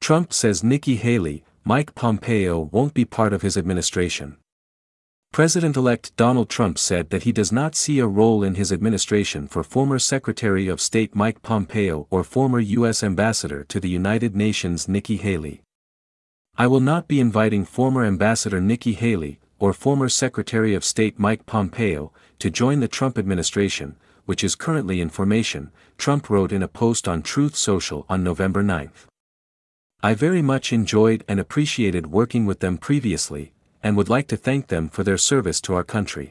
Trump says Nikki Haley, Mike Pompeo won't be part of his administration. President-elect Donald Trump said that he does not see a role in his administration for former Secretary of State Mike Pompeo or former U.S. Ambassador to the United Nations Nikki Haley. "I will not be inviting former Ambassador Nikki Haley, or former Secretary of State Mike Pompeo, to join the Trump administration, which is currently in formation," Trump wrote in a post on Truth Social on November 9. "I very much enjoyed and appreciated working with them previously, and would like to thank them for their service to our country."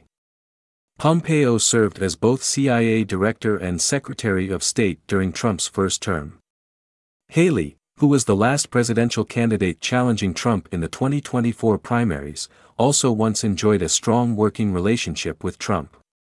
Pompeo served as both CIA Director and Secretary of State during Trump's first term. Haley, who was the last presidential candidate challenging Trump in the 2024 primaries, also once enjoyed a strong working relationship with Trump.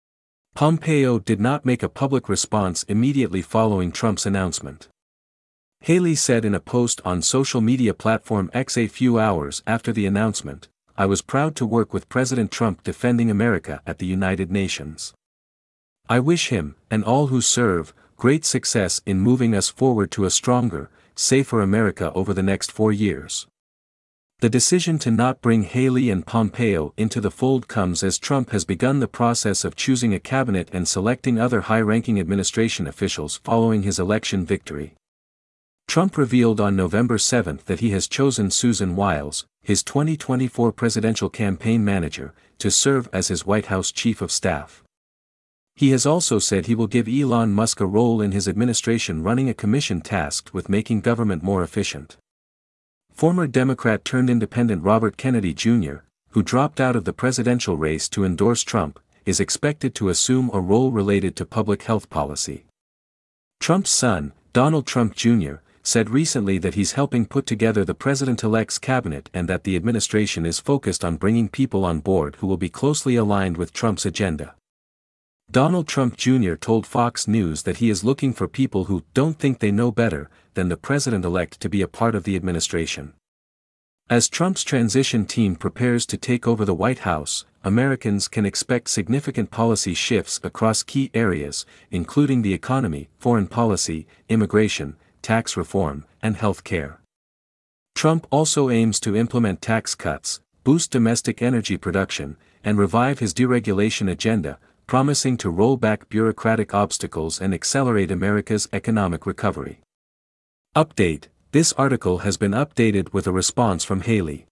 Pompeo did not make a public response immediately following Trump's announcement. Haley said in a post on social media platform X a few hours after the announcement, "I was proud to work with President Trump defending America at the United Nations. I wish him, and all who serve, great success in moving us forward to a stronger, safer America over the next 4 years." The decision to not bring Haley and Pompeo into the fold comes as Trump has begun the process of choosing a cabinet and selecting other high-ranking administration officials following his election victory. Trump revealed on November 7 that he has chosen Susan Wiles, his 2024 presidential campaign manager, to serve as his White House chief of staff. He has also said he will give Elon Musk a role in his administration running a commission tasked with making government more efficient. Former Democrat-turned-independent Robert Kennedy Jr., who dropped out of the presidential race to endorse Trump, is expected to assume a role related to public health policy. Trump's son, Donald Trump Jr., said recently that he's helping put together the president-elect's cabinet and that the administration is focused on bringing people on board who will be closely aligned with Trump's agenda. Donald Trump Jr. told Fox News that he is looking for people who don't think they know better than the president-elect to be a part of the administration. As Trump's transition team prepares to take over the White House, Americans can expect significant policy shifts across key areas, including the economy, foreign policy, immigration, tax reform, and health care. Trump also aims to implement tax cuts, boost domestic energy production, and revive his deregulation agenda, promising to roll back bureaucratic obstacles and accelerate America's economic recovery. Update: this article has been updated with a response from Haley.